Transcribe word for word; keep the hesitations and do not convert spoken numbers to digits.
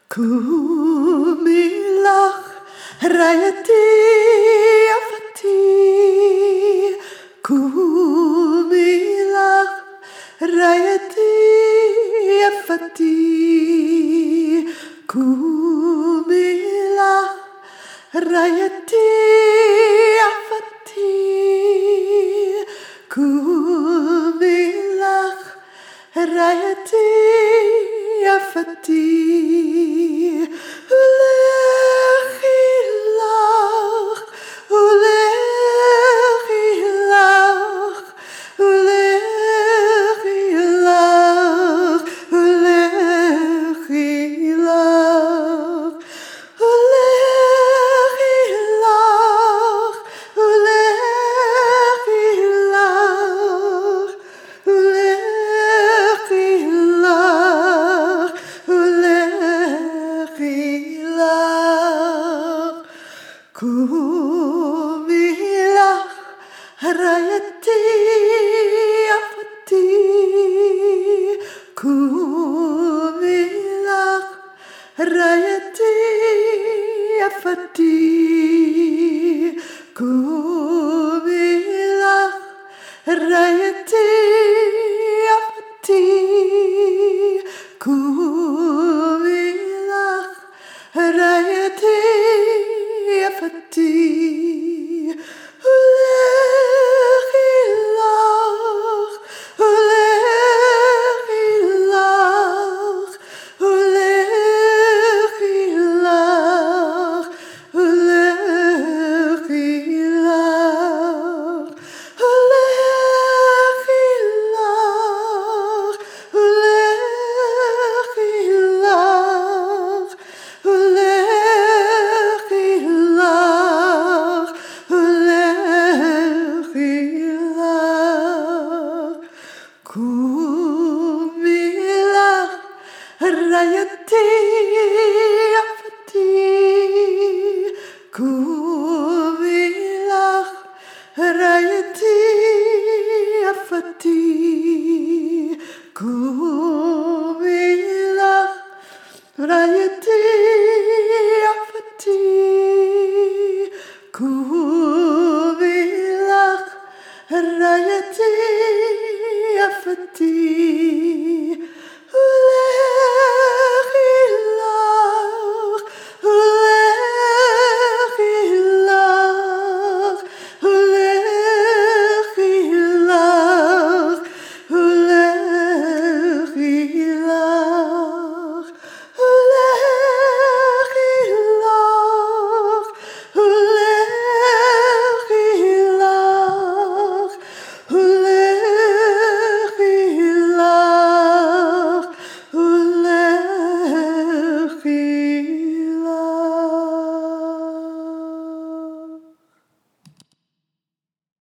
קומי לך רעייתי יפתי, קומי לך רעייתי יפתי, קומי לך רעייתי יפתי, קומי לך רעייתי יפתי, ולכי לך, ולכי לך, ולכי לך, ולכי לך, ולכי לך, ולכי לך, ולכי לך, ולכי לך, קומי לך רעייתי יפתי, קומי לך רעייתי יפתי, קומי לך רעייתי יפתי, קומי לך רעייתי יפתי, ולכי לך, ולכי לך, ולכי לך, ולכי לך, ולכי לך, ולכי לך, ולכי לך, ולכי לך, קומי לך רעייתי יפתי, קומי לך רעייתי יפתי, קומי לך רעייתי